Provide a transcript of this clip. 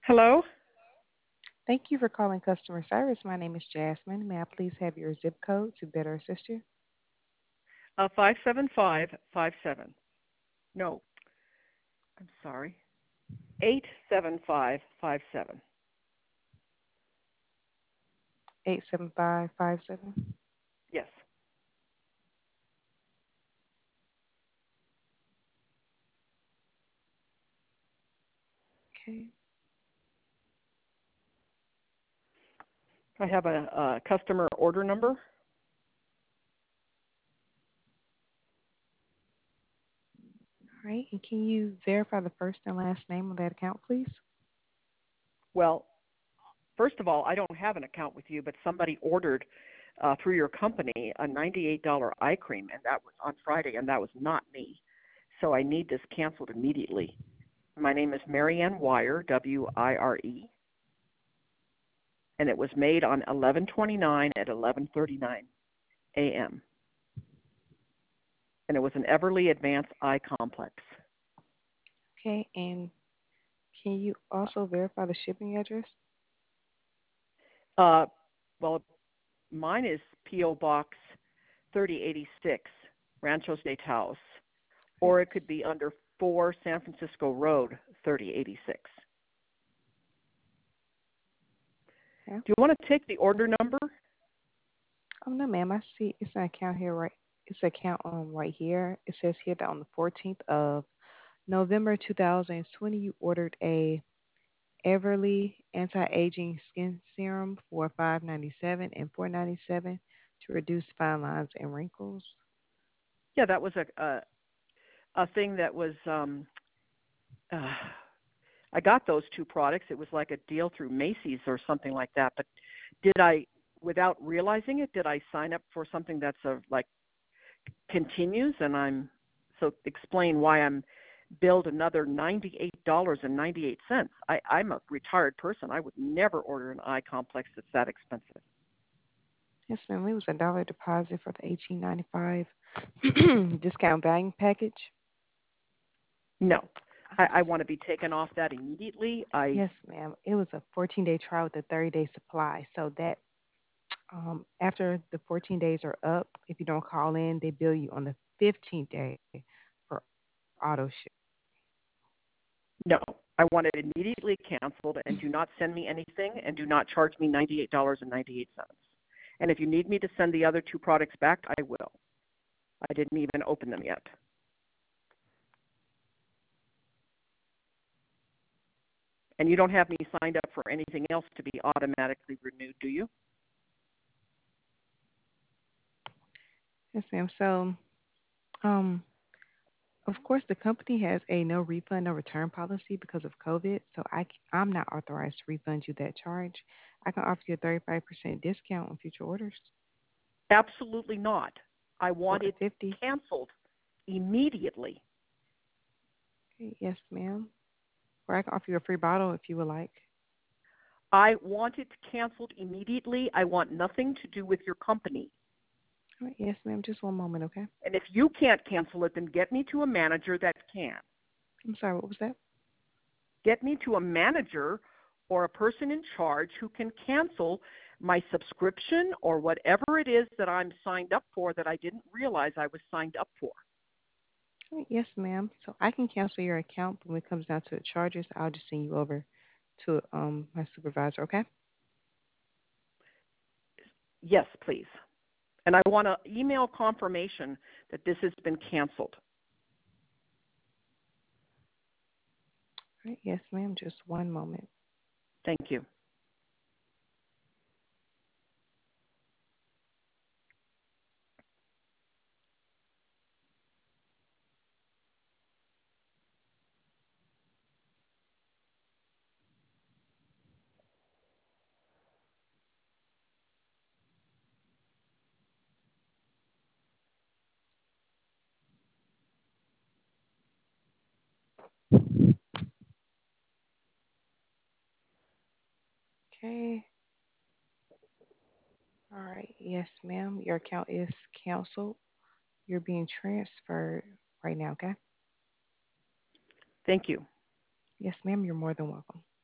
Hello? Thank you for calling customer service. My name is Jasmine. May I please have your zip code to better assist you? 57557. No, I'm sorry. 87557. 87557. Yes. Okay. I have a customer order number. All right. And can you verify the first and last name of that account, please? Well, first of all, I don't have an account with you, but somebody ordered through your company a $98 eye cream, and that was on Friday, and that was not me. So I need this canceled immediately. My name is Marianne Wire, Wire, and it was made on 11/29 at 11:39 a.m. And it was an Everly Advanced Eye Complex. Okay. And can you also verify the shipping address? Uh, well, mine is P.O. Box 3086, Rancho State House, or it could be under 4 San Francisco Road, 3086. Yeah. Do you want to take the order number? Oh no, ma'am. I see it's an account here, right? It's an account right here. It says here that on the 14th of November 2020, you ordered a Everly anti-aging skin serum for $5.97 and $4.97 to reduce fine lines and wrinkles. Yeah, that was a thing that was. Uh, I got those two products. It was like a deal through Macy's or something like that. But did I, without realizing it, did I sign up for something that's like continues? And so explain why I'm billed another $98.98. I'm a retired person. I would never order an eye complex that's that expensive. Yes, ma'am. It was a dollar deposit for the 1895 discount buying package. No, I want to be taken off that immediately. Yes, ma'am. It was a 14-day trial with a 30-day supply. So that after the 14 days are up, if you don't call in, they bill you on the 15th day for auto ship. No, I want it immediately canceled, and do not send me anything, and do not charge me $98.98. And if you need me to send the other two products back, I will. I didn't even open them yet. And you don't have me signed up for anything else to be automatically renewed, do you? Yes, ma'am. So, um, of course, the company has a no refund, no return policy because of COVID. So I'm not authorized to refund you that charge. I can offer you a 35% discount on future orders Absolutely not. I or want a it 50. canceled immediately. Okay, yes, ma'am. Or I can offer you a free bottle if you would like. I want it canceled immediately. I want nothing to do with your company. All right, yes, ma'am. Just one moment, okay? And if you can't cancel it, then get me to a manager that can. I'm sorry, what was that? Get me to a manager or a person in charge who can cancel my subscription or whatever it is that I'm signed up for that I didn't realize I was signed up for. All right, yes, ma'am. So I can cancel your account, but when it comes down to the charges, I'll just send you over to my supervisor, okay? Yes, please. And I want to email confirmation that this has been canceled. All right, yes, ma'am. Just one moment. Thank you. Okay. All right, yes, ma'am. Your account is canceled. You're being transferred right now, okay? Thank you. Yes, ma'am. You're more than welcome.